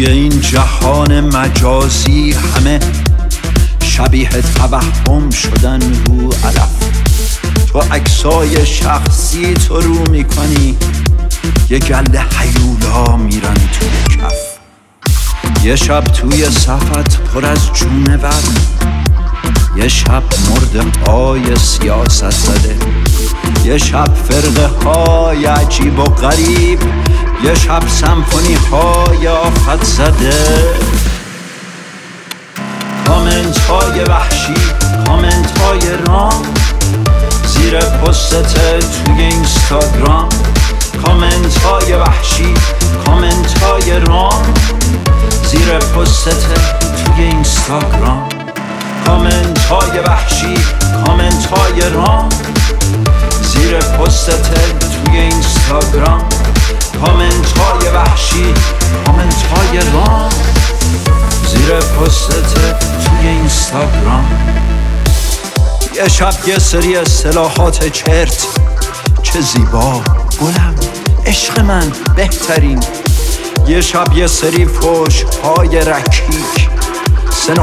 توی این جهان مجازی همه شبیه توهم شدن رو علف. تو عکسای شخصی تو رو میکنی، یه گله هیولا میرن توی کف. یه شب توی صفت پر از جونه ور، یه شب مرده های سیاست زده، یه شب فرقه های عجیب و غریب، یه شب سمفونی های آفت زده. کامنت های وحشی، کامنت های رام زیر پستت توی اینستاگرام. کامنت های وحشی، کامنت های رام زیر پستت توی اینستاگرام. کامنت های وحشی، کامنت های رام زیر پستت توی اینستاگرام. کامنت های وحشی، کامنت های رام زیر پستت توی اینستاگرام. یه شب یه سری اصطلاحات چرت، چه زیبا، گلم، عشق من، بهترین. یه شب یه سری فوش های رکیک، 3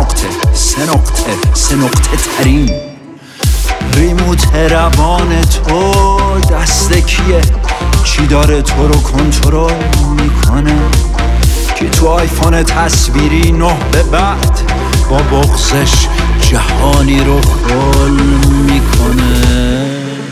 نقطه ترین. ریموت روان تو دست کیه؟ چی داره تو رو کنترل میکنه؟ که تو آیفون تصویری 9 به بعد با بغضش جهانی رو خل میکنه.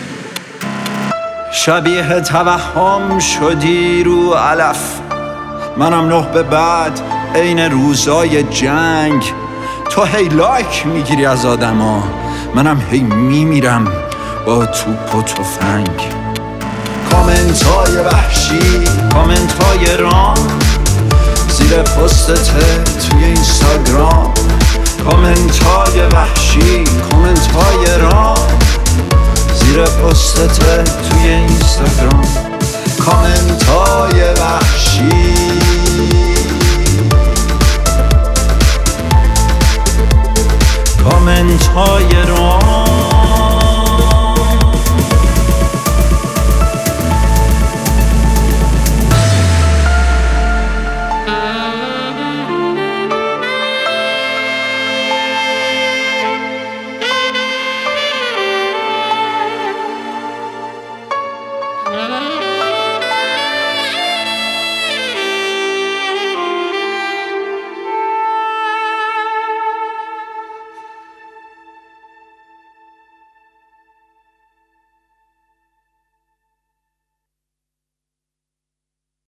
شبیه توهم شدی رو علف، منم 9 به بعد عین روزای جنگ. تو هی لایک میگیری از آدما، منم هی میمیرم با توپ و تفنگ. کامنت های وحشی، کامنت های رام زیر پستت توی اینستاگرام. کامنت های وحشی، کامنت های رام زیر پستت توی اینستاگرام.